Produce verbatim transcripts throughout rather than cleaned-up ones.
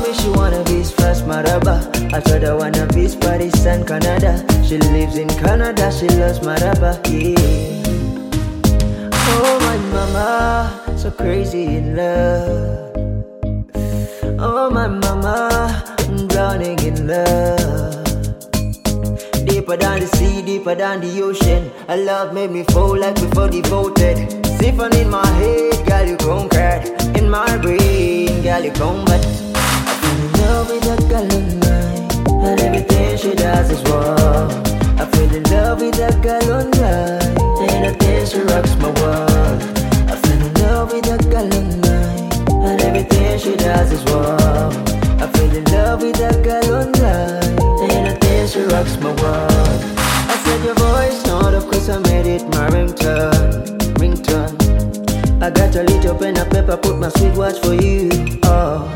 me, she wanna be fast maraba. I told her wanna be Paris and Canada. She lives in Canada, she loves maraba, yeah. Oh my mama, so crazy in love. Oh my mama, I'm drowning in love. Deeper than the sea, deeper than the ocean. A love made me fall like before devoted. Siphon in my head, girl you conquered. In my brain, girl you combat. I fell in love with a girl online, and everything she does is wrong. I fell in love with a girl online, and I think she rocks my world. I fell in love with a girl online, and everything she does is wrong. I fell in love with a girl online, and I think she rocks my world. I said your voice, not of course I made it my ringtone, ringtone. I got a little pen and paper, put my sweet watch for you, oh.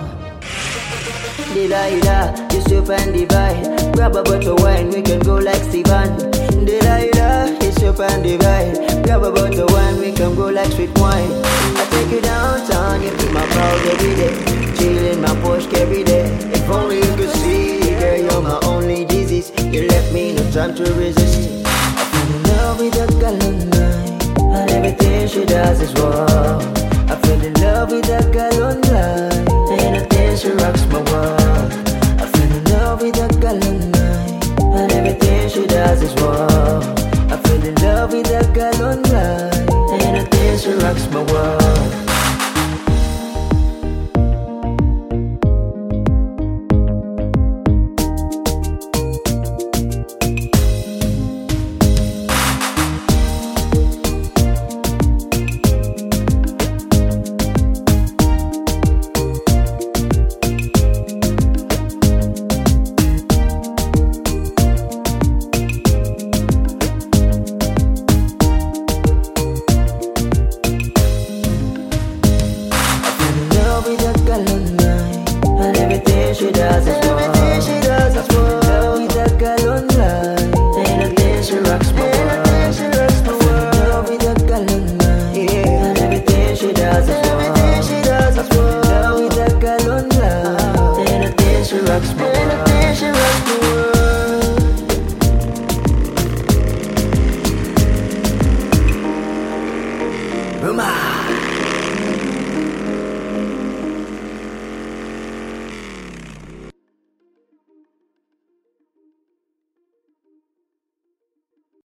Delilah, you super and divine. Grab a bottle of wine, we can go like Steven. Delilah, you super and divine. Grab a bottle of wine, we can go like sweet wine. I take you downtown, you be my proud every day. Chill in my Porsche every day. If only you could see, girl, you're my only disease. You left me no time to resist. I fell in love with a girl online, and everything she does is wrong. I fell in love with a girl online, and I think she rocks my world. I fell in love with a girl online, and everything she does is wrong. I fell in love with a girl online, and I think she rocks my world. She does is wrong. Everything she does is wrong. I fell in love with a girl online, and I think she rocks my world. I fell in love with a girl online, yeah. And everything she does is wrong. Everything she does is wrong. I fell in love with a girl online, and I think she rocks my world. And I think she rocks my world. Rumah.